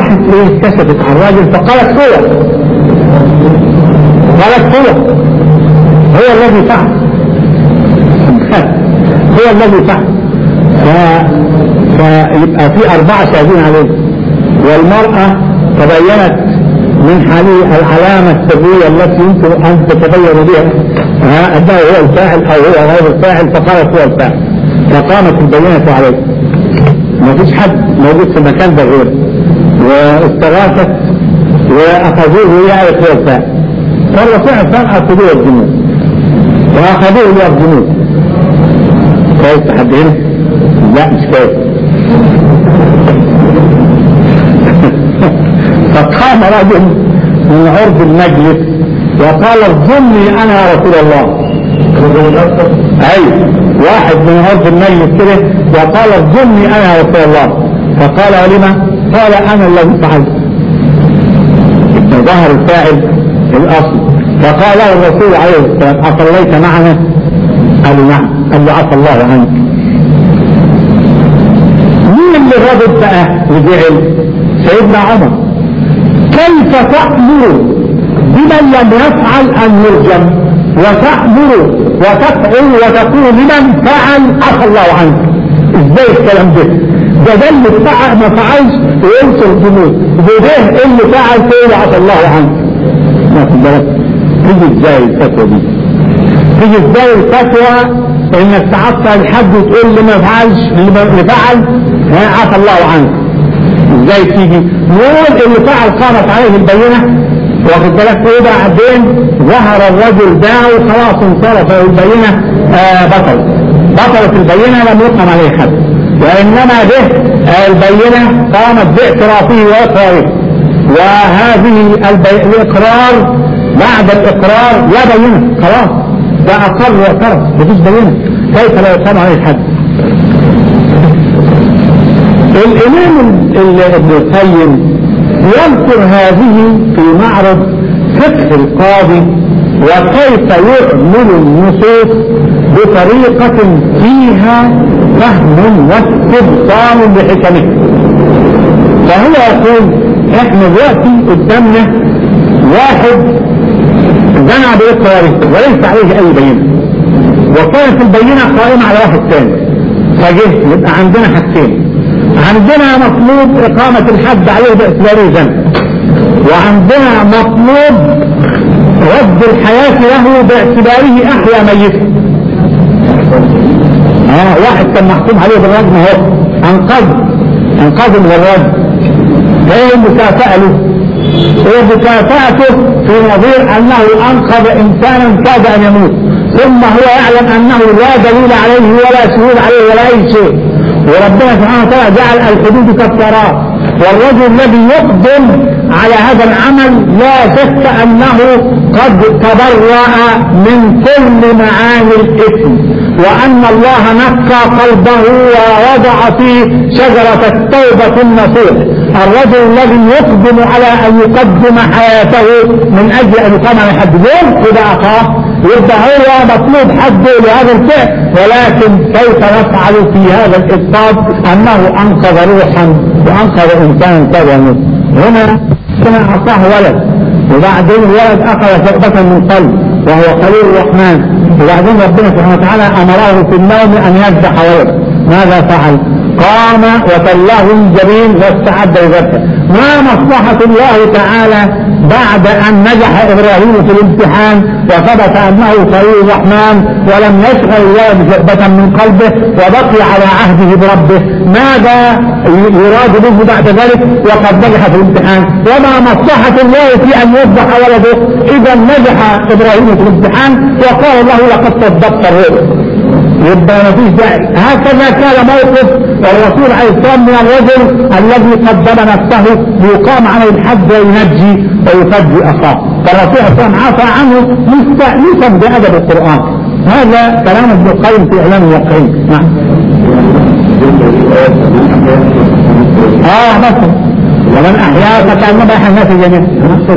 فراحت ايه كشفت على الراجل فقالت هو الذي فعل هو الذي فعل. فيبقى في 4 شاهدين عليه، والمرأة تبينت من حاله العلامة السرية التي يمكن أن تتبين بها أنه هو الفاعل أو هو غير الفاعل، فقالت هو الفاعل، فقامت البينة عليه. ما فيش حد موجود في المكان ده غيره، واستغاثت وأخذوه ويعرف هو الفاعل، فالرسول كان أخذوه الجنود وأخذوه ليرجموه. كويس لحد هنا؟ لا مش كويس. فقام رجل من عرض المجلس وقال ارجمني انا يا رسول الله. اي واحد من عرض المجلس كده وقال ارجمني انا يا رسول الله. فقال لما؟ قال انا الذي فعلت. ظهر الفاعل الاصل. فقال له الرسول عليه الصلاه والسلام اصليت معنا؟ قال نعم. قال له عفى الله عنك. مين اللي غضب بقى وزعل؟ سيدنا عمر. كيف تأمر بمن لم يفعل أن يرجم، وتأمر وتفعل وتقول لمن فعل عفى الله عنك؟ ازاي الكلام ده اللي فعل ما فعلش ويوصل جنود، وده اللي فعل تقول عفى الله عنك. ما في بالك تيجي ازاي الفتوى دي؟ تيجي ازاي الفتوى انك تعطل الحد وتقول لما فعلش اللي فعل عفى الله عنك؟ ازاي تيجي؟ نقول اللي فعل قامت عليه البينة، واخد بالك ايه بعدين ظهر الرجل ده وخلاص انصرف البينة بطلت البينة لم يقم عليه حد، وانما به البينة قامت باعترافه واقراره، وهذه الاقرار بعد الاقرار لا بينة، خلاص ده اقر واعترف مفيش بينة، كيف لا يقام عليه حد؟ الإمام ابن القيم يذكر هذه في معرض فقه القاضي وكيف يعمل النصوص بطريقة فيها فهم واستبصار بحكمه. فهو يقول احنا دلوقتي قدامنا واحد زنى بإقراره وليس عليه أي بينة، وكانت البينة قائمة على واحد ثاني، فجه يبقى عندنا حاجتين: عندنا مطلوب إقامة الحد عليه باعتباره ذنب، وعندنا مطلوب رد الحياة له باعتباره أحيا ميتا. واحد كان محكوم عليه بالرجم اهو انقذ من الرجم، ايه المكافأة له؟ ومكافأته في نظير أنه أنقذ إنسانا كاد أن يموت، ثم هو يعلم أنه لا دليل عليه ولا شهود عليه ولا أي شيء، وربنا سبحانه وتعالى جعل الحدود كفارات، والرجل الذي يقدم على هذا العمل لا شك أنه قد تبرأ من كل معاني الإثم، وأن الله نقى قلبه ووضع فيه شجرة التوبة النصوح. الرجل الذي يقدم على أن يقدم حياته من أجل أن يقام على حد يوم إذا أخاف يبقى هو مطلوب حده لهذا الفعل، ولكن كيف نفعل في هذا الإسقاط أنه أنقذ روحا وأنقذ إنسانا كذا؟ هنا أعطاه ولد، وبعدين الولد أخذ ثقبة من قلب وهو خليل الرحمن، وبعدين ربنا سبحانه وتعالى أمره في النوم أن يذبح ولده. ماذا فعل؟ قام وتلاه الجبين واستعد لذبحه. ما مصلحة الله تعالى بعد أن نجح إبراهيم في الامتحان وثبت أنه خليل الرحمن ولم يشغل الولد ثقبة من قلبه وبقي على عهده بربه؟ ماذا يراد به بعد ذلك وقد نجح في الامتحان؟ وما مصلحة الله في أن يذبح ولده إذا نجح إبراهيم في الامتحان وقال له لقد صدقت الرؤيا؟ يبقى ما فيش داعي. هكذا كان موقف الرسول عليه السلام من الرجل الذي قدم نفسه ليقام عليه الحد وينجي ويفدي اخاه، فالرسول عليه السلام عفى عنه مستأنسا بأدب القرآن. هذا كلام ابن القيم في إعلام الواقعين. نعم. مثلا ومن أحيا فكأنما أحيا الناس جميعا.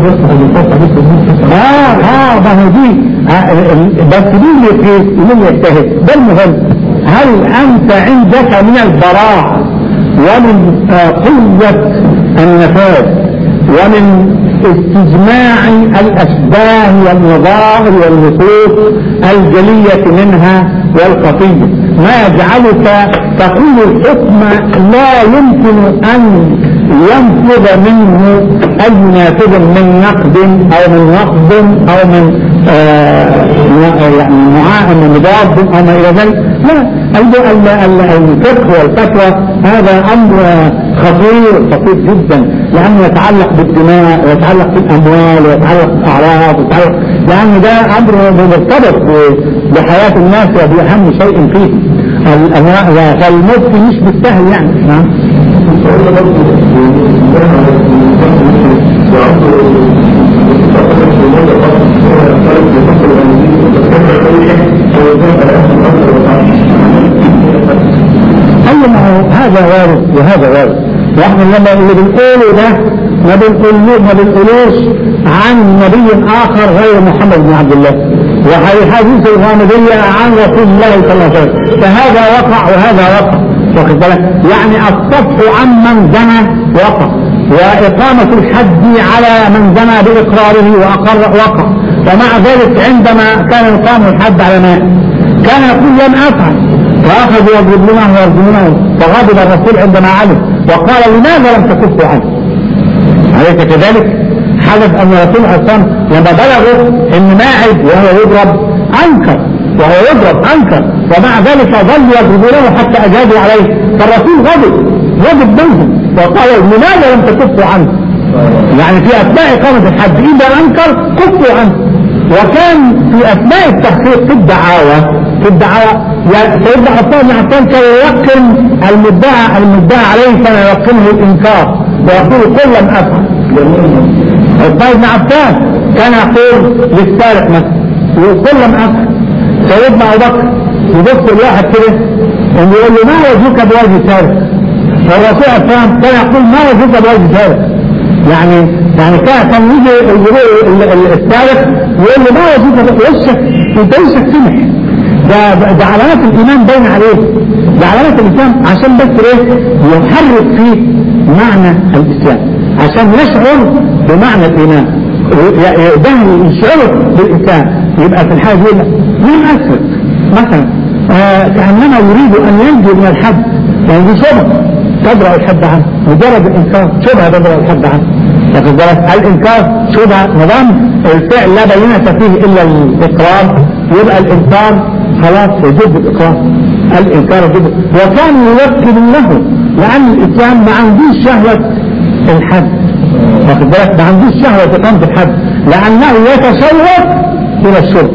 ما هو دي بس مين يجتهد؟ ده المهم. هل أنت عندك من البراء ومن قوة النفاذ ومن استجماع الأشباه والنظائر والنصوص الجلية منها والخفية ما يجعلك تقول الحكم لا يمكن أن ينفذ منه أي نافذ من نقد أو من نقد أو من من مضاد أو ما إلى ذلك. لا، الفقه والفتوى هذا أمر خطير جدا، لأنه يتعلق بالدماء ويتعلق بالأموال ويتعلق بالأعراض لأن ده أمر مرتبط بحياة الناس وبأهم شيء فيه. فالمفتي مش بالسهل يعني. نعم. هذا وارد وهذا وارد، واحنا لما اللي بنقوله ده ما بنقولوش عن نبي اخر غير محمد بن عبد الله، وحديث الغامدية عن رسول الله صلى الله عليه وسلم، فهذا وقع وهذا وقع، واخد بالك؟ يعني الصفح عن من زنى وقع، وإقامة الحد على من زنى بإقراره وأقر وقع، ومع ذلك عندما كان يقام الحد على ماء كان يقول لم أفعل، فأخذوا يضربونه ويرجمونه، فغضب الرسول عندما علم وقال لماذا لم تكفوا عنه؟ أليس كذلك؟ حدث أن الرسول عليه الصلاة والسلام لما بلغوا أن ماعز وهو يضرب أنكر، ومع ذلك ظلوا يضربونه حتى أجابوا عليه، فالرسول غضب منهم وقال لماذا لم تكفوا عنه؟ يعني في أثناء إقامة الحد إذا أنكر كفوا عنه. وكان في أثناء التحقيق في الدعاوى سيدنا عثمان بن عفان كان ييقن المدعى عليه، كان ييقنه الإنكار ويقول قل لم أفعل. عثمان بن عفان كان يقول للسارق مثلا يقول لم أفعل. سيدنا أبو بكر يبص الواحد كده ويقول له ما وجهك بوجه سارق، والرسول عليه الصلاة والسلام كان يقول ما وجهك بوجه سارق. يعني كان يجي السارق يقول له ما وجهك وشك انت وشك سمح. ده علامات الإيمان باين عليه، ده علامات الإسلام عشان بس يحرك فيه معنى الإسلام، عشان يشعر بمعنى الإيمان، ده يشعر بالإسلام. يبقى في الحاجة دي مين أسفل مثلا كأنما يريد أن ينجو من الحد، يعني دي شبهة تدرأ الحد عنه، مجرد الإنكار شبهة تدرأ الحد عنه. الإنكار شبهة نظام الفعل لا بينة فيه إلا الإقرار، يبقى الإنكار خلاص يجب الإقرار، الإنكار يجب. وكان يوكل له لأن الإسلام ما عندوش شهوة الحد، واخد بالك؟ ما عندوش شهوة إقامة الحد، لأنه يتشوق إلى الشرب،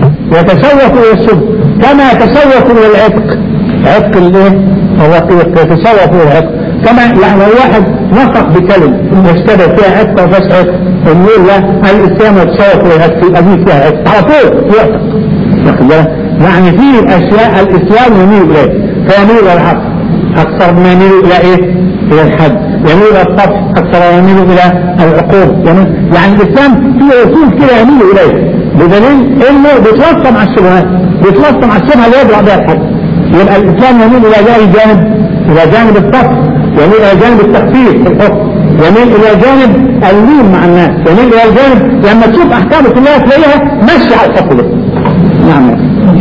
كما يتشوق إلى العتق، عتق الايه؟ الرقيق يتشوق إلى العتق، كما يعني لو واحد نطق بكلمة يشتبه فيها عتق وفيش عتق ونقول لا الإسلام يتشوق إلى العتق يبقى فيها عتق على طول يعتق، واخد بالك؟ يعني في أشياء الإسلام يميل إليه، فيميل إلى العقل أكثر ما يميل إلى إيه؟ إلى الحد، يميل إلى الطفح أكثر ما يميل إلى العقوب، يعني الإسلام فيه أصول كده يميل إليه، بدليل إنه بيتوصل مع الشبهات، اللي يضرب بها الحد. يبقى الإسلام يميل إلى جانب الطفح، يميل إلى جانب التخفيف في الحكم، يميل إلى جانب اللين مع الناس، يميل إلى جانب لما تشوف أحكام الله تلاقيها ماشية على الحكم ده. نعم.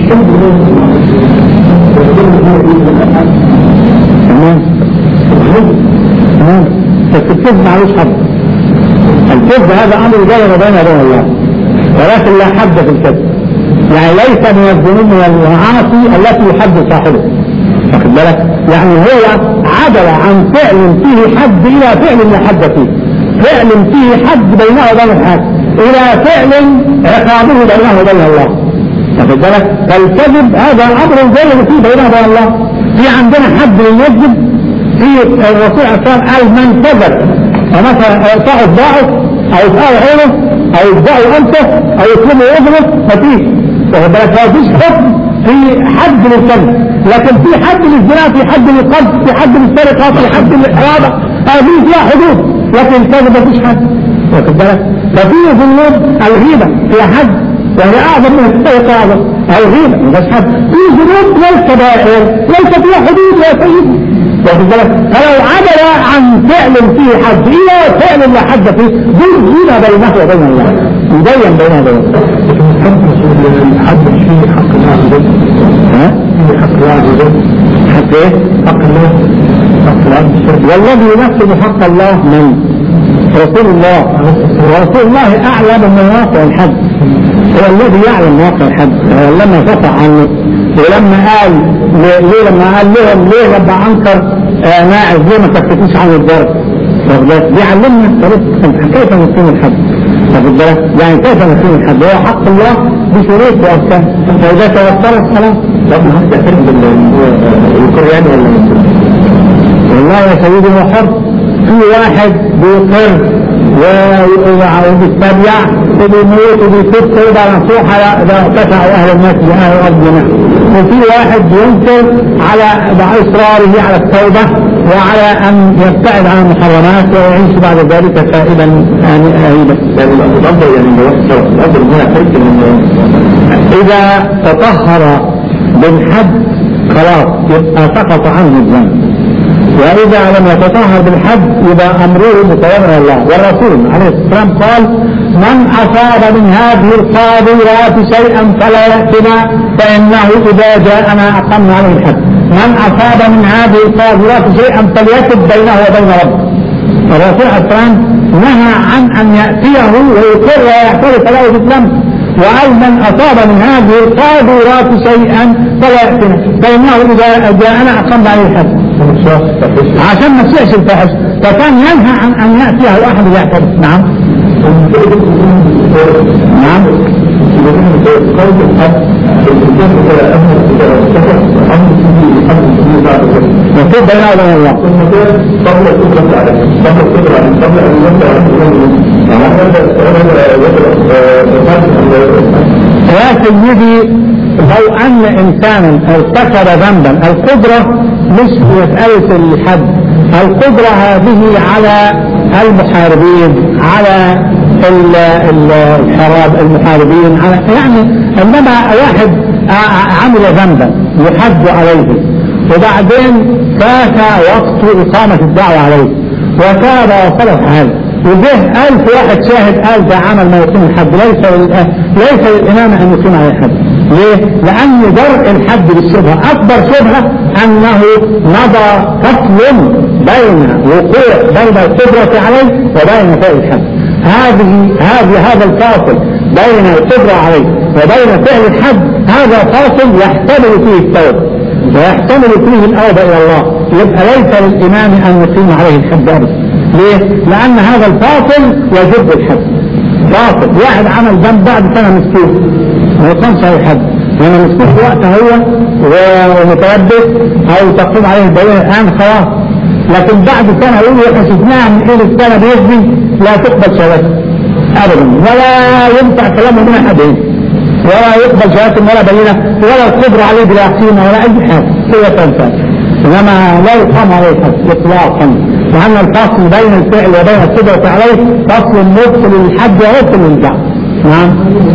بس الكذب معلوش حد، الكذب هذا أمر جاي بين الله، ولكن لا حد في الكذب، يعني ليس من الذنوب من المعاصي التي يحد صاحبه، واخد بالك؟ يعني هو عدل عن فعل فيه حد إلى فعل لا حد فيه، فعل فيه حد بينه وبين الحد إلى فعل عقابه بينه وبين الله، واخد بالك؟ فالكذب هذا أمر زي فيه بينه وبين الله. في عندنا حد يكذب، في الرسول عليه الصلاة والسلام قال من كذب فمثلا يقطع ضاعه أو يقطع عينه أو يقطع أنفه أو يكلمه يضرب ففيه، واخد بالك؟ فمفيش حكم في حد للكذب، لكن في حد للزنا، في حد للقذف، في حد للسرقة، في حد للإرادة، هذه فيها حدود، لكن الكذب مفيش حد، واخد بالك؟ ففي ذنوب الغيبة فيها حد وهي أعظم من السرقة أعظم، أو غيبة مفيش حد. في ذنوب للكبائر ليس فيها حدود يا سيدي، واخد بالك؟ فلو عدل عن فعل فيه حد الى فعل لا حد فيه دون بينه وبين الله يبين بينه وبين الله. الحد فيه حق الله عز وجل. ها؟ فيه حق الله عز وجل. حق ايه؟ حق الله. حق الله. والذي ينفذ حق الله من؟ رسول الله. ورسول الله اعلم من واقع الحد، هو الذي يعلم واقع الحد. لما فتح عنه ولما قال ليه، لما قال لهم ليه لما انكر ماعز ليه ما تكتفوش عن الضرب؟ بيعلمنا كيف نقيم الحد. واخد بالك؟ يعني كيف نقيم الحد؟ هو حق الله بشروط واركان، فاذا توفرت خلاص. طب ما حد يعترف بالقرآن ولا والله يا سيدي هو حر. في واحد بيقر وبيتبع وبيموت وبيتوب توبة نصوحة إذا قطع أهل الناس بأهل أرضنا، وفي واحد بينكر على إصراره على التوبة وعلى أن يبتعد عن المحرمات ويعيش بعد ذلك تائبا آنبا. يعني الأفضل يعني الأفضل هنا ترك إذا تطهر بالحد خلاص يبقى سقط عنه الذنب، وإذا لم يتطهر بالحد يبقى أمره متوجه الله. والرسول عليه السلام قال من أصاب من هذه القاذورات شيئا فلا يأتنا فإنه إذا جاءنا أقمنا عليه الحد. من أصاب من هذه القاذورات شيئا فليكب بينه وبين ربه. الرسول عليه السلام نهى عن أن يأتيه ويقر ويعترف له بالذنب، وقال من أصاب من هذه القاذورات شيئا فلا يأتنا فإنه إذا جاءنا أقمنا عليه الحد، عشان ما تسعش الفحش. فكان ينهى عن أن يأتيه أحد يعترف. نعم نعم. مكتوب بينه وبين الله. يا سيدي لو أن إنسانا ارتكب ذنبا، القدرة مش مسألة الحد، القدرة هذه على المحاربين، على المحاربين، على يعني انما واحد عمل ذنبا يحد عليه وبعدين فات وقت إقامة الدعوة عليه وتاب وصلح هذا وجه 1000 واحد شاهد قال ده عمل ما يقيم الحد، ليس للإمام أن يقيم عليه الحد. ليه؟ لأن درء الحد بالشبهة أكبر شبهة أنه مضى فصل بين وقوع بين القدرة عليه وبين فعل الحد. هذا الفاصل بين القدرة عليه وبين فعل الحد، هذا فاصل يحتمل فيه التوبة ويحتمل فيه الأوبة إلى الله. يبقى ليس للإمام أن يقيم عليه الحد أبدا. ليه؟ لأن هذا الفاصل يجب الحد. فاصل واحد عمل ذنب بعد سنة مسكين ما يقامش عليه الحد، لأن مسكين في وقته هو ومتلبس أو تقوم عليه الدليل الآن خلاص، لكن بعد سنة يقول احنا شفناها من حين السنة بيزني لا تقبل شهادته أبدا، ولا ينفع كلامه من أحدهم، ولا يقبل شهادته ولا بينة ولا القدرة عليه بالعقيمة ولا أي حاجة كده تنفع. إنما لا يقام عليه الحد إطلاقا، لأن الفصل بين الفعل وبين القدرة عليه فصل مبطل للحد ومبطل للدعوة. نعم.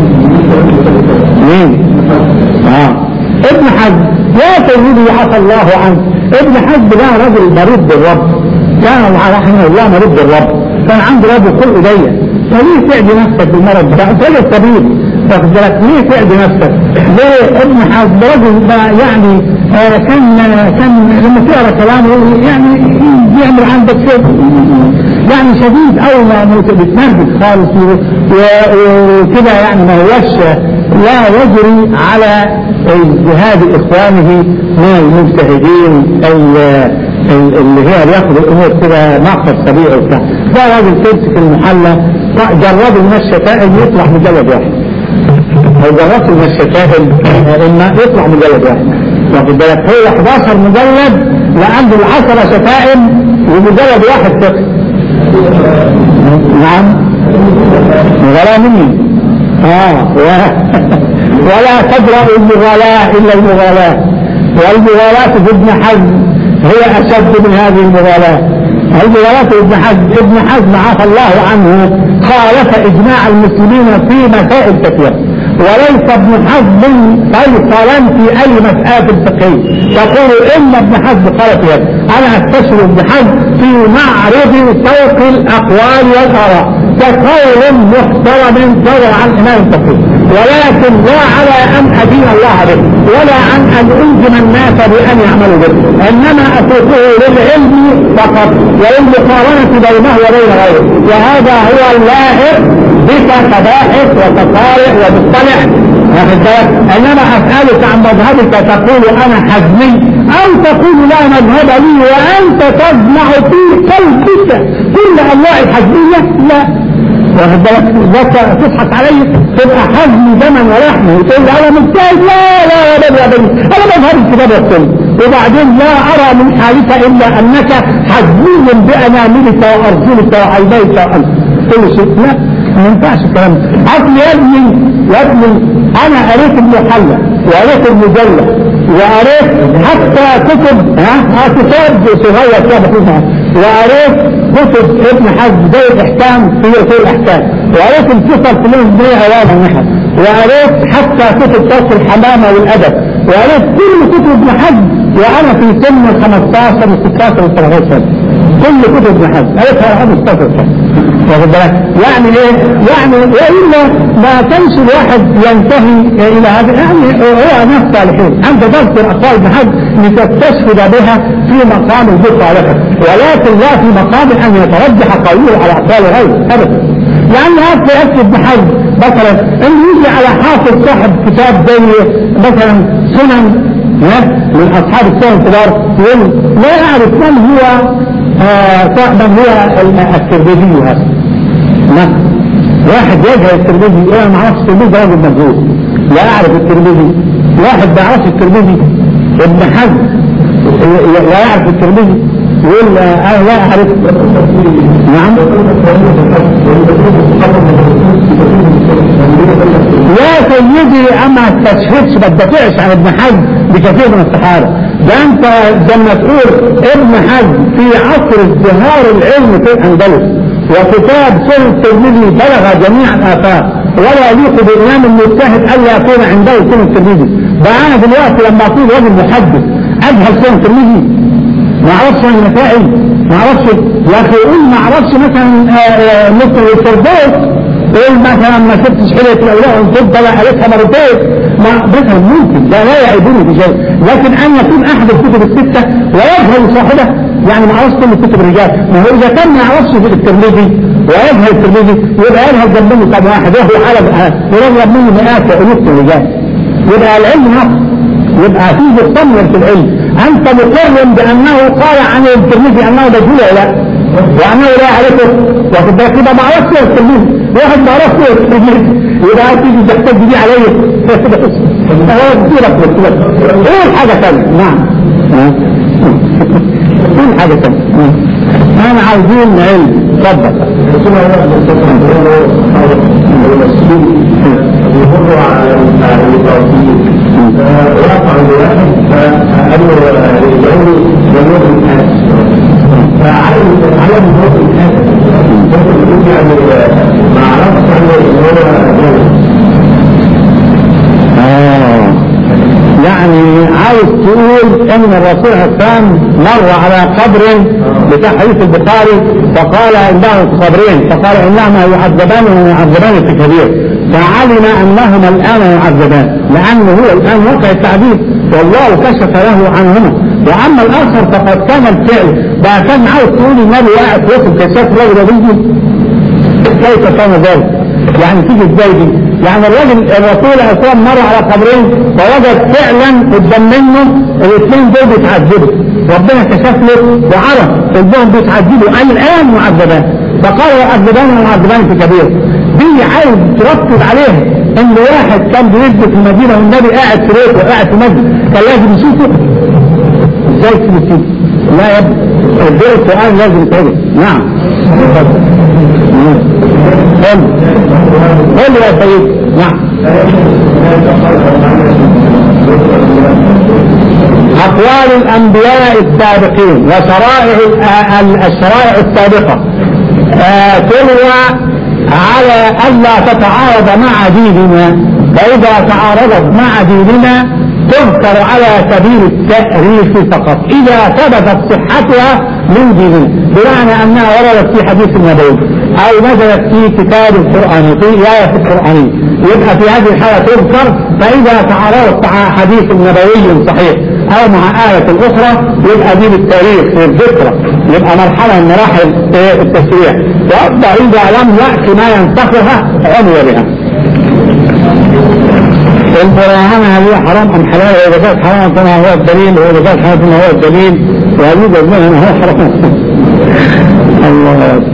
مين؟ ابن حزم يا سيدي عفى الله عنه. ابن حزم ده رجل مريض بالرب، كان رحمه الله مريض بالرب، كان عنده رب كل ضيق، فليه تعدي نفسك بالمرض ده؟ فليه الطبيب تاخد بالك ليه تعدي نفسك؟ ليه؟ ابن حزم رجل يعني كان لما تقرا كلامه يعني يعمل عندك شيء يعني شديد أو ما بتنرفز خالص وكده، يعني ما هوش لا يجري على اجتهاد إخوانه من المجتهدين اللي هي بياخد الأمور كده مقصد طبيعي وبتاع. ده راجل تمسك المحلة جربوا من الشتائم يطلع مجلد واحد، لو جربت من الشتائم إما يطلع مجلد واحد. واخد بالك هو 11 مجلد لعنده 10 شتائم ومجلد واحد فقه. نعم ولا مني ولا تدرأ المغالاة إلا المغالاة، والمغالاة في ابن حزم هي أشد من هذه المغالاة. المغالاة ابن حزم عفى الله عنه خالف إجماع المسلمين في مسائل كثيرة، وليس ابن حزم فيصلا في اي مسألة فقهية. تقول ان ابن حزم قال في هذا. انا استشهد ابن حزم في معرض فوق الاقوال والاراء كقول محترم صدر عن امام الفقيه، ولكن لا على ان ادين الله به ولا عن ان الزم الناس بان يعملوا به، انما اتركه للعلم فقط وللمقارنه بينه وبين غيره، وهذا هو اللائق بك كباحث وكقارئ ومطلع. انما اسالك عن مذهبك تقول انا حزمي او تقول لا مذهب لي وانت تجمع في قلبك كل انواع الحزميه؟ لا. واخد بالك؟ تضحك علي تبقى حزمي دما ولحمه وتقول لي انا مجتهد. لا لا يا بني انا مذهب الكتاب والسنه، وبعدين لا ارى من حالك الا انك حزمي باناملك وارجلك وعينيك وانت كل شيء. لا ما ينفعش الكلام ده. اصل يا ابني انا قريت المحلى وقريت المجلة وقريت حتى كتب كتاب صغير كده بسيطة، وقريت كتب ابن حزم زي الاحكام في اصول الاحكام، وقريت الفصل في الانجليزية على النحو، وقريت حتى كتب فصل الحمامة والادب، وقريت كل كتب ابن حزم وانا في سن 15 و16 و17 سنة. كل كتب ابن حزم قريتها على 15 سنة. واخد بالك؟ يعني ايه؟ يعني والا ما كانش الواحد ينتهي الى هذا. يعني هو نفس الحين انت تذكر اقوال ابن حزم لتستشهد بها في مقام الدفع لك، ولكن لا في مقام ان يترجح قوله على اقوال غيره ابدا. يعني هذا يكتب ابن حزم مثلا انه يجي على حافظ صاحب كتاب زي مثلا سنن من اصحاب السنن الكبار يقول لا اعرف من هو من هو الترمذي هذا. واحد يجهل الترمذي، انا ما اعرفش الترمذي ده راجل مجهول، لا اعرف الترمذي. واحد ما يعرفش الترمذي، ابن حزم لا يعرف الترمذي يقول انا لا اعرف. نعم يا سيدي اما تستشهدش ما تدافعش عن ابن حزم بكثير من الصحابه. ده انت لما تقول ابن حزم في عصر ازدهار العلم في الاندلس وكتاب سنن الترمذي بلغ جميع الافاق، ولا يليق بامام المجتهد الا يكون عنده سنن الترمذي. ده انا دلوقتي لما اقول راجل محدث اجهل سنن الترمذي ما اعرفش عن المسائل، ما اعرفش يا اخي قول ما اعرفش مثلا مثل الفردوس، قول مثلا ما شفتش حلية الاولياء والجد لا قالتها مرتين، ما مثلا ممكن ده لا يعيبني بشيء، لكن ان يكون احد الكتب السته ويجهل صاحبه يعني ما اعرفش كل كتب الرجال. ما هو اذا كان ما يعرفش في الترمذي ويجهل الترمذي يبقى يجهل جنبه كم واحد وهو حلب ورغب منه مئات والوف الرجال، يبقى العلم نقص، يبقى فيه تطمن في العلم. انت مقرر بانه قال عن الترمذي انه مجهول لا وانه لا يعرفه، واخد بالك كده ما عرفش الترمذي، واحد ما عرفش الترمذي يبقى تيجي تحتاج دي عليه هو كتيرك ايه حاجه ثانيه. نعم كل حاجه ثانيه انا عاوزين علم. اتفضل. يمر على التوحيد ويقع الواحد فقالوا يجعلوا جمهور الناس فعلم جمهور الناس ممكن يعني ما عرفش عنه يعني عاوز تقول ان الرسول حسان مر على قبر بتاع حديث البخاري فقال انه قبرين، فقال انهما يعذبان ويعذبان في كبير، فعلم انهما الان يعذبان لانه هو الان وقع التعذيب والله كشف له عنهما. واما الاخر فقد كان الفعل بقى كان عاوز تقول النبي قاعد يوصل كشاف رجل بيجي كيف كان ذلك؟ يعني تيجي ازاي دي؟ يعني الرسول اسلام مر على قبرين فوجد فعلا قدام منه الاثنين دول بيتعذبوا، ربنا كشف له وعرف انهم بيتعذبوا اي الان معذبان، فقال يعذبان ومعذبان في كبير. دي عايز تركز عليها ان واحد كان بيثبت في المدينه والنبي قاعد في بيته وقاعد في مسجد كان لازم يشوفه ازاي تشوفه؟ لا يا ابني الدور السؤال لازم يتعرف. نعم قل يا سيد. نعم أقوال الأنبياء السابقين وشرائع الشرائع السابقة تروى على ألا تتعارض مع ديننا، فإذا تعارضت مع ديننا تذكر على سبيل التأريخ فقط إذا ثبتت صحتها من ديننا، بمعنى أنها وردت في حديث النبوي أو نزلت في كتاب القرآن في آية القرآن، يبقى في هذه الحالة تذكر. فإذا تعارضت مع حديث نبوي صحيح أو مع آية أخرى يبقى دي بالتاريخ في الذكرى، يبقى مرحلة من مراحل التشريع. وإذا لم يأتي ما ينسخها عنو بها. المراهنة هل حرام أم حلال؟ إذا كانت حرام فما هو الدليل، وإذا كانت حرام فما هو الدليل، وهذه الدليل هو حرام. الله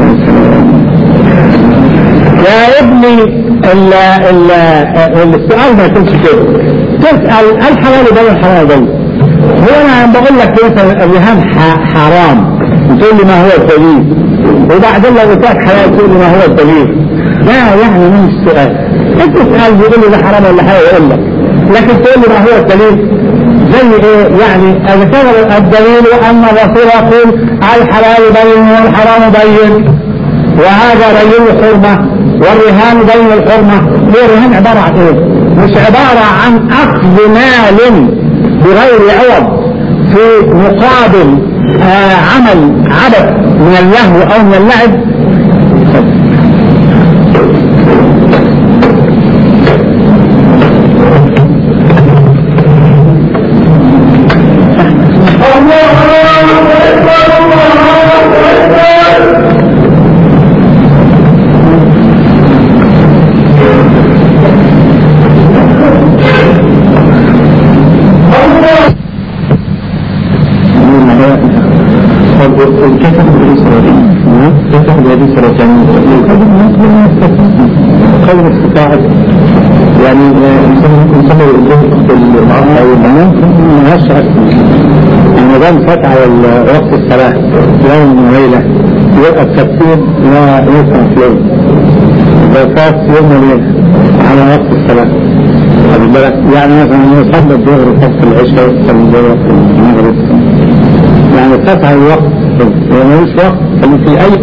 يا ابني السؤال ما يكونش كده، تسأل الحلال بين الحلال بين. هو أنا بقول لك مثلا الرهان حرام تقول لي ما هو الدليل، وبعدين لو قلت لك حلال تقول لي ما هو الدليل. لا يعني من السؤال انت تسأل بيقول لي ده حرام ولا حلال يقول لك، لكن تقول لي ما هو الدليل زي ايه؟ يعني اذا كان الدليل ان الرسول يقول الحلال بين والحرام بين، وهذا بين الحرمة والرهان بين الحرمة. هو الرهان عبارة عن ايه؟ مش عبارة عن اخذ مال بغير عوض في مقابل عمل عبث من اللهو او من اللعب. قدر استطاعت يعني ممكن يسمى بالعصر او البنات ما هاش النظام فات على وقت الصلاة يوم وليلة، يبقى التفسير لا يسمع في يوم إذا فات يوم وليلة على وقت الصلاة. يعني مثلا يصلي الظهر وقت العشاء وقت المغرب، يعني فات على الوقت ملوش وقت في أي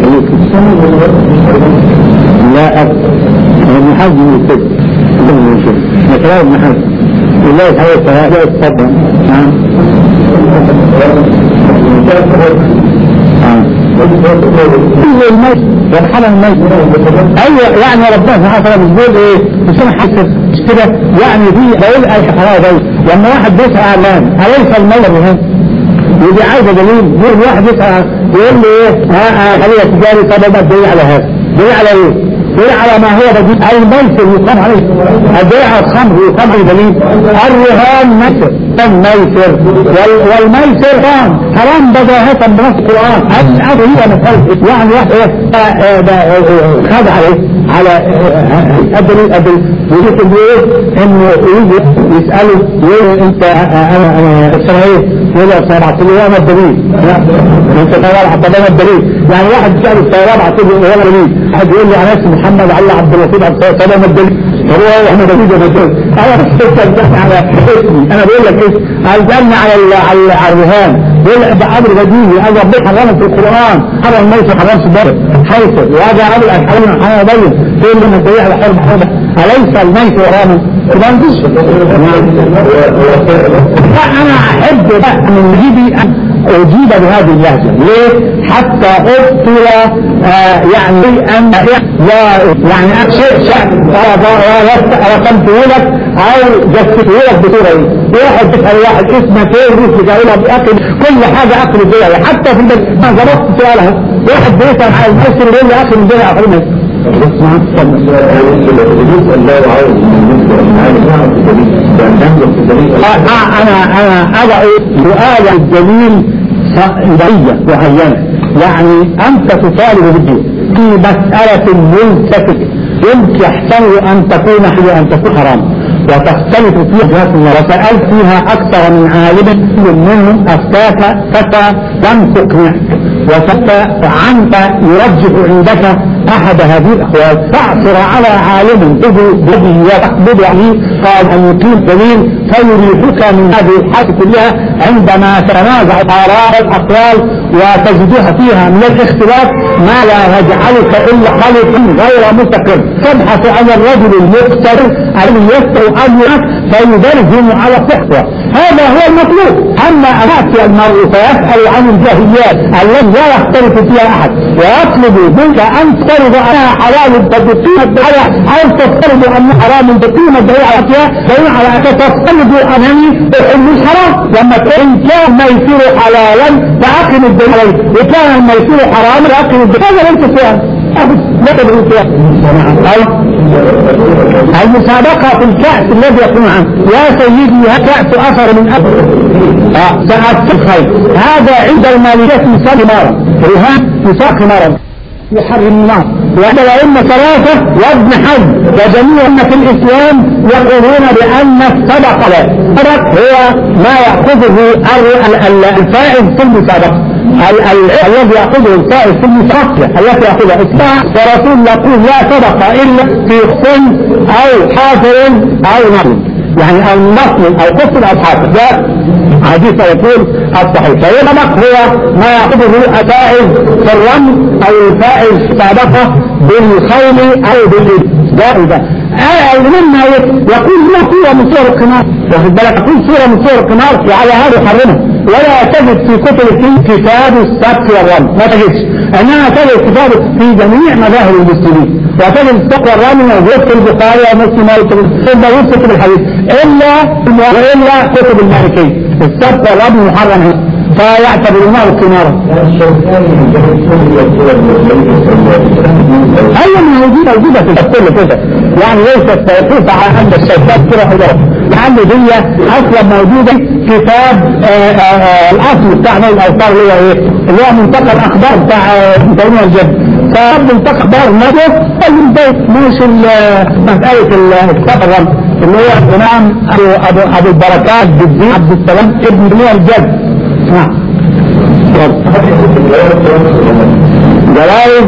لا ابن حزم من كده مثلا ابن حزم الله تعالى لا يتفضل. الميت والحالة الميت ايوه يعني ربنا سبحانه وتعالى مش بيقول ايه مش انا حاسس كده يعني دي بقول الحراره دي لما واحد بيسأل اعلان اليس الميت هنا ودي عايزه دليل. يقول واحد يسأل يقول لي ايه خليه تجاري طب ما تدلي على هذا دليل على ايه؟ دليل على ما هو بديل الميسر يقام عليه البيع الخمر يقام عليه دليل الرهان ميسر الميسر والميسر حرام بداهة بنص القرآن. هذا هي مسألة يعني واحد خد على الدليل ويجب انه يجي يسأله يقول انت انا السنوية يقول له السنوية له وانا الدليل انت السنوية حتى انا الدليل. يعني واحد يسأله السنوية بعطيه وانا الدليل، واحد يقول لي انا اسمي محمد علي عبد اللطيف عبد السلام الدليل هو احنا دليل انا بستنى على اسمي انا بقول لك ايه الجنة على الرهان بيقول ده امر بديهي انا ربنا حرمه في القرآن حرم الميت حرام سبب حيث وهذا امر الحرام حرام بين تقول لي من الدليل على حرم حرمه أليس الميت حراما؟ لا أنا أحب من جيبي أن أجيب بهذه اللهجة. ليه؟ حتى أبطل يعني أن يعني شيء رسمته لك أو جسته لك بصورة إيه؟ واحد بيسأل واحد اسمك إيه وروح بجاولة بأكل كل حاجة أكل الدنيا حتى في البيت ما ضبطت سؤالها. واحد بيسأل على الميسر يقول لي أكل الدنيا أخرين انا اضع سؤال الدليل ضعية معينة. يعني انت تطالب بالدين في مسألة ملتفت يحتمل ان تكون حلوة ان تكون حرام وتختلف فيها جهات النظر وسألت فيها اكثر من عالم منهم افتاك فتى لم تقنعك وفتى عنك يرجح عندك احد هذه الاخوات فاعثر على عالم بده وتقبض عليه قال ان يقيم دليل فيريحك من هذه الحاجة كلها عندما تنازع آراء الاقوال وتجدها فيها من الاختلاف ما لا يجعلك إلا خلقا غير مستقر. تبحث عن الرجل المقتدر الذي يستطيع أن فيبرهن على صحته، هذا هو المطلوب. أما أن يأتي المرء فيسأل عن الجاهليات التي لا يختلف فيها أحد ويطلب منك أن تفترض أنها حلال فتقيم الدعاء أو تفترض أنها حرام فتقيم الدعاء دليل على أن تفترض أنني أحل الحرام. لما إن كان الميسر حلالا فأقم الدليل، وكان الميسر حراما فأقم الدليل. هذا ليس سؤال لا تدعو سؤال. المسابقة في الكأس الذي يكون عنه يا سيدي كأس أثر من أثر سأفتح خير. هذا عند الماليات مثال خمارا، رهان مثال خمارا يحرم النار. وهذا الأئمة ثلاثة وابن حزم وجميع في الإسلام يقولون بأن الصدقة هو ما يأخذه الفائز في المسابقة، الذي يأخذه الفائز في المسابقة التي يأخذها إسماع. ورسول يقول لا صدقة إلا في خصم أو حافر أو نقل، يعني أو نقل أو قصر أو حافر. ده حديث يقول الصحيح. فيبقى هو ما يأخذه الفائز في الرمي أو الفائز صدقة بالخيل أو بالجائزة. مما يقول لا صورة من صور القمار، واخد بالك، يقول صورة من صور القمار وعلى هذا يحرمها. ولا تجد في كتب كتاب السبت والرمي، ما تجدش، انما تجد كتاب في جميع مذاهب المسلمين، وتجد السبت والرمي موجود في البخاري ومسلم وكتب الحديث الا كتب المالكية. السبت والرمي محرم هنا فيعتبرونه قمارا. ايوه موجودة في الكل كده، يعني ليست توقيف على ان الشيطان كده حضرت، لان دي اصلا موجودة كتاب الاصل بتاع نوع الاوتار اللي هو ايه؟ اللي هو منطقة الاخبار بتاع تيمية الجد. فمنطقة اخبار النبي البيت مش مسألة الكتاب الرمز اللي هو الامام ابو البركات بالدين عبد السلام ابن تيمية الجد. نعم. جوائز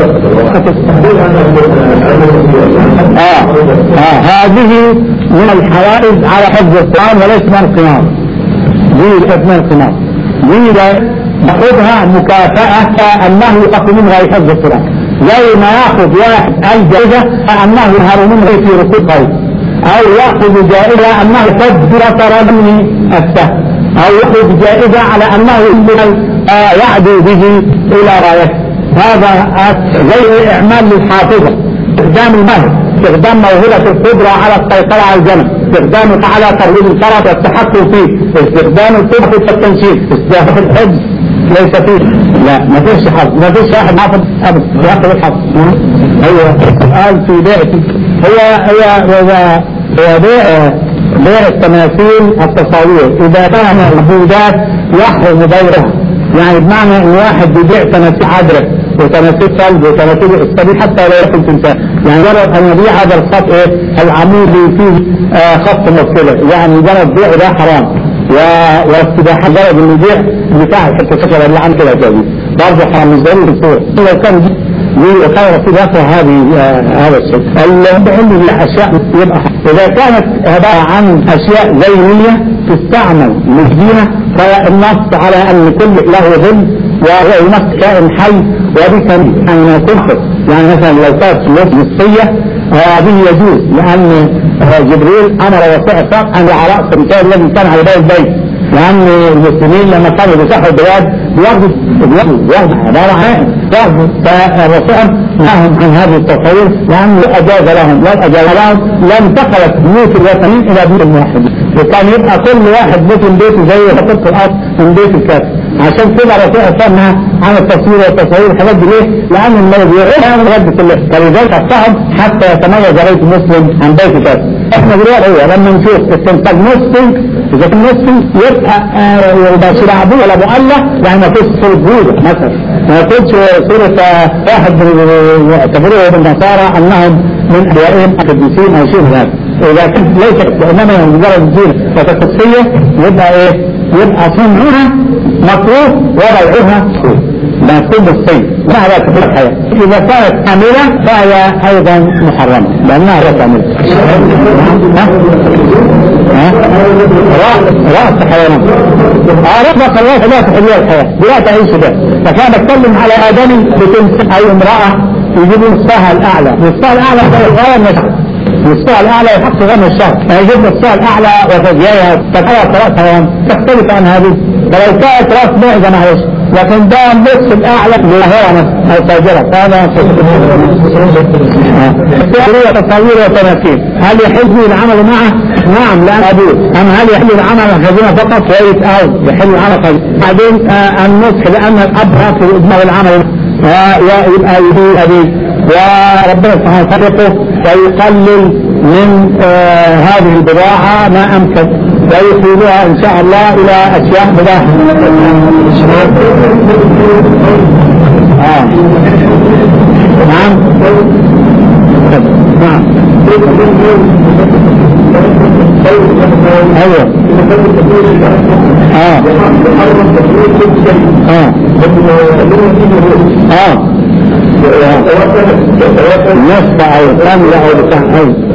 هذه من الحوائز على حفظ القرآن وليس من القمار. دي من القمار، دي ناخذها مكافأة أنه يأخذ منها حفظ القرآن، زي ما يأخذ واحد الجائزة أنه يظهر منه في ركوب قوي، أو يأخذ جائزة أنه تدبر ترمي السهم، أو يأخذ جائزة على أنه يعدو به إلى رايته. هذا زي إعمال للحافظة، استخدام المهر، استخدام موهبة القدرة على السيطرة على الجنة، استخدامه على ترويج الفرس والتحكم فيه، استخدام الطب في التنشيط، استخدام الحفظ ليس فيه. لا ما فيش حفظ، ما فيش واحد حافظ أبدا يأخذ الحفظ. هو قال في بيعتي هو بيع التماثيل التصاوير إذا كان العبودات يحرم بيعها، يعني بمعنى ان واحد بيبيع تماثيل عذراء وتماثيل صلب وتماثيل الصليب حتى لا يكون تمثال، يعني جرب ان يبيع هذا الخط العمود اللي فيه خط مفصلة، يعني جرب بيع ده حرام. واستباحة جرب انه يبيع بتاع حتى الشجرة اللي عن كده تاني برضه حرام مش ضروري الصورة. لو كان وخير في ذاته هذا الشيء بعلم الاشياء يبقى اذا كانت عبارة عن اشياء زينية تستعمل للزينة فالنص على ان كل له ظل وهو يمس كائن حي وبسمي ان كفر. يعني مثلا لو كانت لوح نصية هذه يجوز، لان جبريل امر وسعف ان على رأس الرجال الذي كان على باب البيت، لان المسلمين لما كانوا بيسحوا البلاد بياخذوا عبارة عن فالرسول نههم عن هذه التصوير لأنه أجاز لهم، لو أجاز لهم لانتقلت بيوت الوثنيين إلى بيوت واحد، وكان يبقى كل واحد بيت بيته زي خطيط الأرض من بيت الكافر. عشان كده الرسول أفهمها عن التصوير والتصوير الحاجات دي ليه؟ لأن الموضوعين من الغد كله، فلذلك أفهم حتى يتميز بيت مسلم عن بيت الكافر. احنا دلوقتي لما نشوف استنتاج نصي، إذا كان نصي يبقى صورة عبود ولا مؤلة، يعني ما فيش صورة بوضة مثلا، ما يكونش صورة واحد يعتبروه بالنصارى أنهم من أبوائهم القديسين أو شيء من هذا. إذا كانت ليست وإنما مجرد الدين وتقدسية يبقى يبقى صنعها مكروه وبيعها ما تكون بالصين مهما تكون الحياة. إذا كانت عاملة فهي أيضا محرمة لأنها لا تعمل. رأس حيوانات رفق الله لا تحليها الحياة ولا تعيش ده. فكان بتكلم على آدمي بتنسى أي امرأة يجيبوا نصها الأعلى، نصها الأعلى هو غاية النشر، نصها الأعلى يحق غنى الشهر، فيجيب نصها الأعلى وتجيها تتحيط رأسها تختلف عن هذه، ولو كانت رأس معدة معلش، لكن ده النص الأعلى للهوى الفاجرة. فهذا تصوير وتماثيل. هل يحل العمل معه؟ نعم لا أبوه. أما هل يحل العمل خزينة فقط؟ كويس أو يحل العمل خزينة. بعدين النصح لأن الأب في إدماغ العمل ويبقى يدين أبيه، وربنا سبحانه يفرقه ويقلل من هذه البضاعة ما أمكن ويخرجها إن شاء الله إلى أشياء مباحة. نعم نعم ايوه نصف او كاملة او بتاع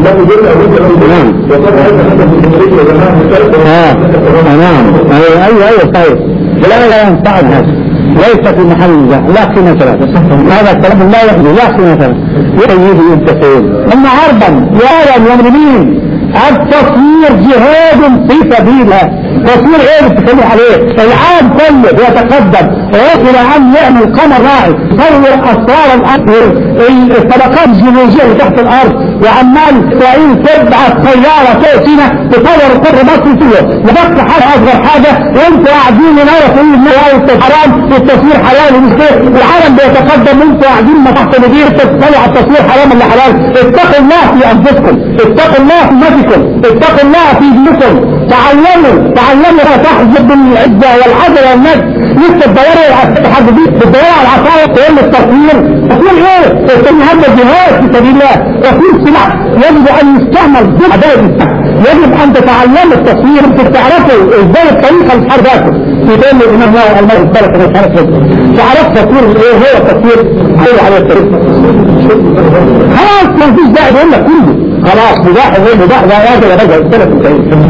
نعم ايوه طيب لا ينفع هذا ليس في محل النزاع لا قيمة له. هذا الكلام لا يحدث لا قيمة له. يا سيدي انت سيدي اما عرضا يا المؤمنين التصوير جهاد في سبيله. تصوير ايه بتتكلم عليه؟ العالم كله بيتقدم ويصل ان يعمل قمر رائع يصور اسرار الارض الطبقات الجيولوجيه اللي تحت الارض، وعمال اسرائيل تبعث طياره تاتينا تصور قرب مصر فيه لبقى حاجه اصغر حاجه وانتوا قاعدين نعرف ان النهايه حرام والتصوير حلال ومش كده. العالم بيتقدم وانتوا قاعدين تحت مدير تطلع التصوير حرام ولا حلال. اتقوا الله في انفسكم، اتقوا الله في نفسكم، اتقوا الله في دينكم. تعلموا تحجب بالعزة والعدل والنجد. لسه الدوائر على التحديد بالدوائر على العصاية تقول التصوير ايه؟ التصوير هذا جهاد في سبيل الله. تصوير سلاح يجب ان يستعمل ضد عدالة الإسلام. يجب ان تتعلموا التصوير تعرفوا ازاي الطريقة الحرباته يقول الامام نووي المرء الثالث من الحرب تعرف تصوير ايه هو التصوير على الطريق. خلاص ما فيش داعي يقول لك كله خلاص مباح غير مباح لا يجب يا رجل الثلاث الكريم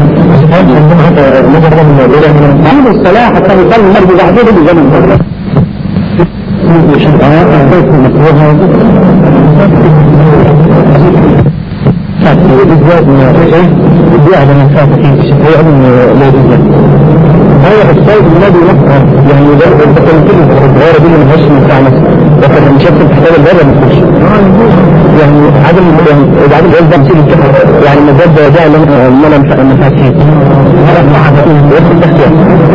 عمل الصلاة حتى يصلي المرض بعده بزمن هذا الصيد الذي يفهم يعني يدرب التكلم كله الغير دي من هشم بتاع نفسه لكن مش هتكون تحتاج البره ما تخش يعني عدم الغير ده مسير الكفر يعني مزاد جاء لنا مفاتيح هذا معه يدخل تحتيه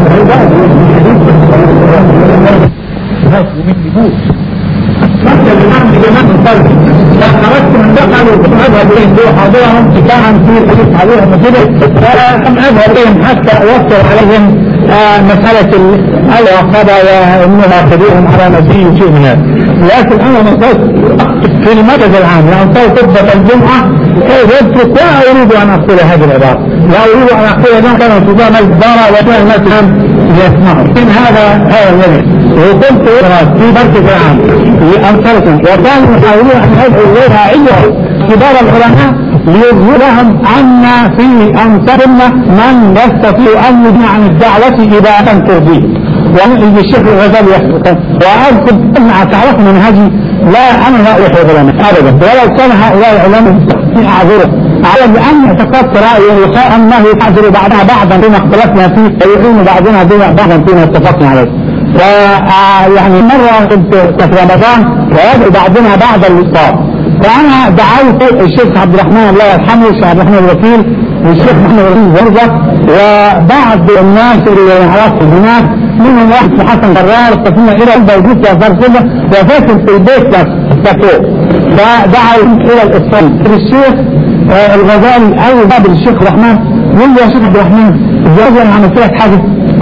فخرجت من دخلوا أذهب إليهم دو حاضرهم اتباعا في حديث عليهم كده فلم أذهب إليهم حتى أوصل عليهم مسألة العقبة وإنها تبيهم على نفسي شيء من هذا. لكن أنا نصرت في المدد العام يعني صار خطبة الجمعة كيف لا أريد أن أقول هذه العبارة، لا أريد أن أقول أنها كانت تضام الدارة وكان الناس العام يسمعوا. إن هذا الوجه وكنت في مركز العام لأنصركم وكانوا يحاولون أن يدعوا إليها عيوة كبار العلماء ليظهرهم أن في أنصارنا من يستطيع أن يدين عن الدعوة إذا كان ترضيه. ومن الشيخ الغزالي يحدث وأذكر أن تعرف من هذه لا أنا لا أحب العلماء أبدا ولو كان هؤلاء العلماء أعذره على بأن اعتقدت رأيه أنه يعذر بعضها بعضا فيما اختلفنا فيه ويعين بعضنا بعضا فيما اتفقنا عليه. يعني مرة كنت في رمضان ويدعو بعضنا بعض الإصابة فأنا دعوت الشيخ عبد الرحمن الله يرحمه الشيخ عبد الرحمن الوكيل والشيخ محمد الوكيل زرزة وبعض الناس اللي يعرفوا هناك منهم واحد حسن قرار استفدنا إلى البيجوت وأفضل كده وفاكر في البيت فوق فدعوا إلى الإصابة الشيخ الغزالي أول باب الشيخ الرحمن يقول لي يا شيخ عبد الرحمن ازاي أنا عملت لك حاجة؟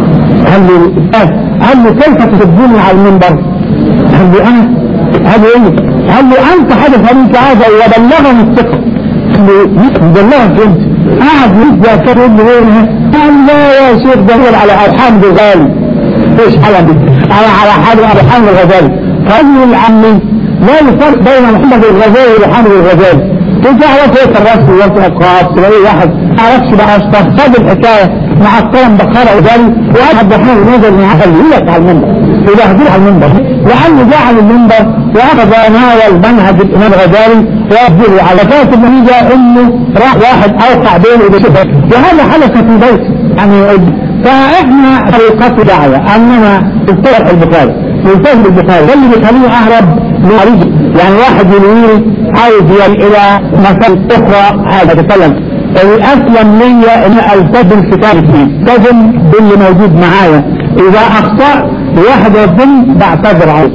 قال له كيف تسبوني على المنبر؟ قال لي أنا قال لي أنت حدث منك هذا وبلغني الثقة. قال لي بلغك أنت قاعد يبدأ كده يقول لي وينها؟ قال لا يا شيخ ده هو على أرحام الغزالي ايش حلبي على أرحام الغزالي. قال لي العمي لا يفرق بين محمد الغزالي ومحمد الغزالي تجاه وفية الرسم وفية القاف تلاقي واحد معرفش بقى استخدم الحكاية مع الكلام بخارة وجاري وقعد بحاول نزل من عقلية على المنبر ويهديه على المنبر لأنه جاء على المنبر وأخذ يناول منهج الإمام الغزالي ويبدله على ذات النتيجة إنه راح واحد أوقع بينه وبشبه وهذا حدث في بيت يعني. فإحنا طريقة دعوة أننا نفتح البخاري نفتح البخاري ده اللي بيخليه أهرب من عريض. يعني واحد يقول عاوز إلى مسألة أخرى هذا تتكلم الأسلم لي أن ألتزم كتاب فيه التزم باللي موجود معايا. إذا أخطأت واحد يظن بعتذر عنه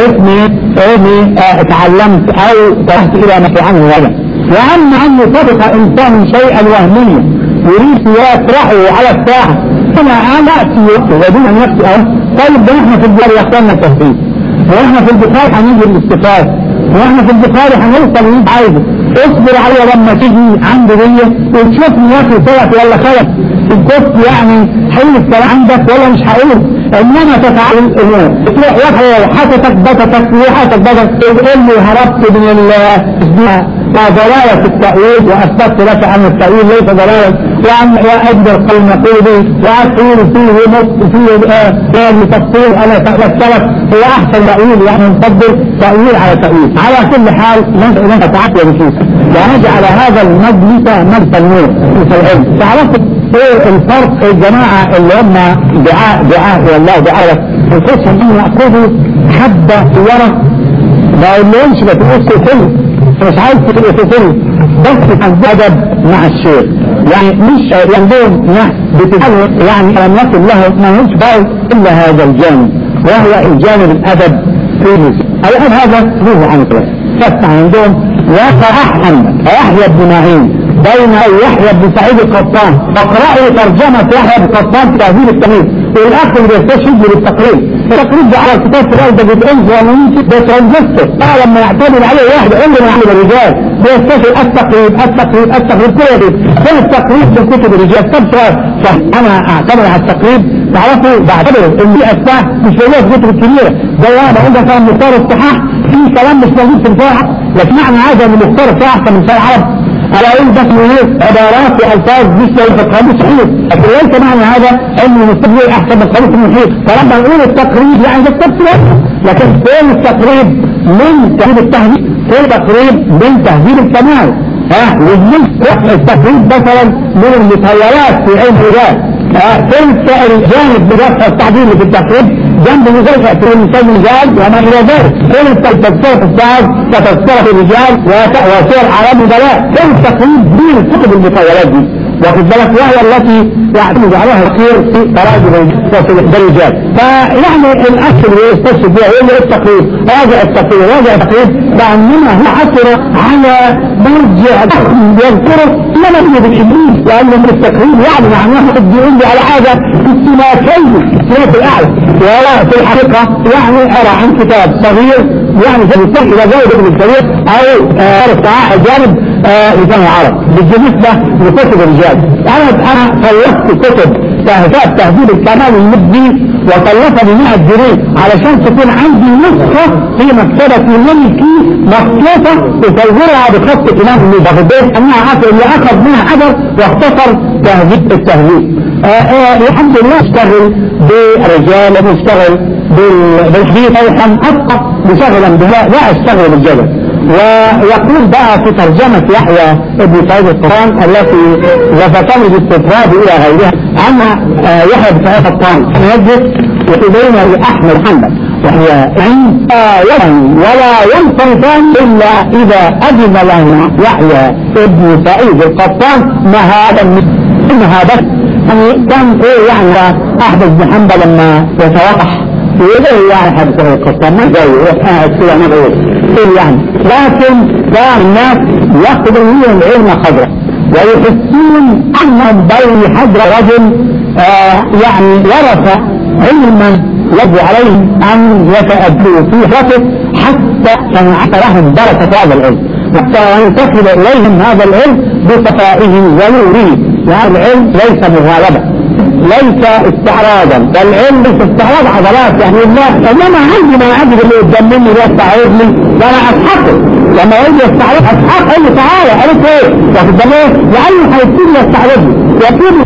إني اتعلمت أو تركت إلى ما في عنه ولا. وأما أن يصدق إنسان شيئا وهميا يريد يطرحه على الساحة أنا أتي ودون أن يأتي طيب ده إحنا في البخاري يختارنا التفسير وإحنا في البخاري هنيجي الاستفادة وإحنا في البخاري هنوصل اللي عايزه. اصبر عليا لما تيجي عند دي وتشوفني يا اخي سلف ولا خلف كنت يعني حلو الكلام عندك ولا مش هقول. انما تفعل الامور تروح يا حستك بتتك وحستك بتتك تقول لي هربت من ضلالة في التأويل وأثبت لك أن التأويل ليس ضلالة وأن أقدر قلنا قولي وأقول فيه نص فيه لتفصيل أنا السلف هو أحسن تأويل يعني نفضل تأويل على تأويل. على كل حال لن تعطي بشيء ونجعل هذا المجلس مجلس النور في العلم. تعرفت ايه الفرق الجماعة اللي هم دعاء والله دعاء القصة انه يأخذوا حبة ورق ما يقولونش بتقصوا كله مش عايز تقصوا بس عن أدب مع الشيخ يعني مش عندهم ناس بتتعلم يعني لم يكن له ما هوش باقي إلا هذا الجانب وهو الجانب الأدب فيه. الآن هذا فيه عن كلاس فتح عندهم وقع أحمد يحيى بن معين بين يحيى بن سعيد القطان فاقرأوا ترجمة يحيى بن قطان في تهذيب التمييز والأخ اللي بيستشهد بالتقريب التقريب ده على الكتاب في الأرض جزئين ومنين بيترجسته لما يعتمد عليه واحد عمره يعمل الرجال بيستشهد التقريب كل التقريب من كتب الرجال. طب سؤال فأنا أعتمد على التقريب تعرفوا بعتبر ان دي أساس مش موجودة في الكتب الكبيرة زي أنا بقول لك أنا مختار الصحاح في كلام مش موجود في الفاحة لكن معنى هذا ان مختار الصحاح أحسن من شيء عرب على ايه بس من عبارات والفاظ مش في القاموس صحيح لكن ليس معنى هذا انه المستقبل احسن من القاموس المحيط. فلما نقول التقريب يعني ده التفسير لكن فين التقريب من تهذيب التهذيب فين التقريب من تهذيب الكمال ومن التقريب مثلا من المتهيئات في علم الرجال فين الجانب برفع التعديل في التقريب جنب مزرعة في الإنسان الرجال وما إلى ذلك كل التذكرة الساعد كتذكرة الرجال وسير عالم دلاء كل التقريب دين الكتب المطولات دي واخد بالك وهي التي يعتمد عليها الخير في تراجم الرجال. فيعني الأصل اللي يستشهد بها هو التقريب راجع التقريب لأننا هو عثر على مرجع يذكره لما يجب الإبليس لأن من التقريب يعني معناه يقول لي على حاجة السماكين السماك الأعلى وهو في الحقيقة يعني أرى عن كتاب صغير يعني سنتح إلى جانب ابن الكبير أو جانب لسان العرب بالنسبة لكتب الرجال. أنا طلقت كتب تهذيب الكمال المبدي وطلقها ب100 جنيه علشان تكون عندي نسخة في مكتبة ملكي مخطوطة تصورها بخط الإمام المبغضين أنها عصر اللي أخذ منها أجر واختصر تهذيب التهذيب. الحمد لله اشتغل بالرجال واشتغل بالحديث أيضا أبقى مشغلا بها لا اشتغل بالجبل. ويقول بقى في ترجمة يحيى ابن سعيد القطان التي وفتني باستطراد إلى غيرها أن يحيى بن سعيد القطان يجلس وتبين لأحمد حنبل وهي عند يوم ولا ينصرفان إلا إذا أذن له يحيى ابن سعيد القطان مهابة يعني كان إيه يعني أحمد بن حنبل لما يتوقح يقول يعني حد سعيد القطان ما جاي يروح قاعد كده ما جاي يعني لكن كان الناس يأخذون العلم خضرا ويحسون أنهم بين حضر رجل يعني ورث علما يجب عليهم أن يتأدوا في حفظ حتى ينعت لهم بركة هذا العلم حتى ينتقل إليهم هذا العلم بصفائه ونوره. يعني العلم ليس مغالبة ليس استعراضا، بل علم مش استعراض عضلات يعني لا، انما عندي ما عندي اللي قدام مني ده يستعرض لي ده انا اسحقه، لما يجي يستعرض اسحق اقول له تعالى، قالت ايه؟ واخد بالك؟ لانه هيبتدي يستعرض لي، يبتدي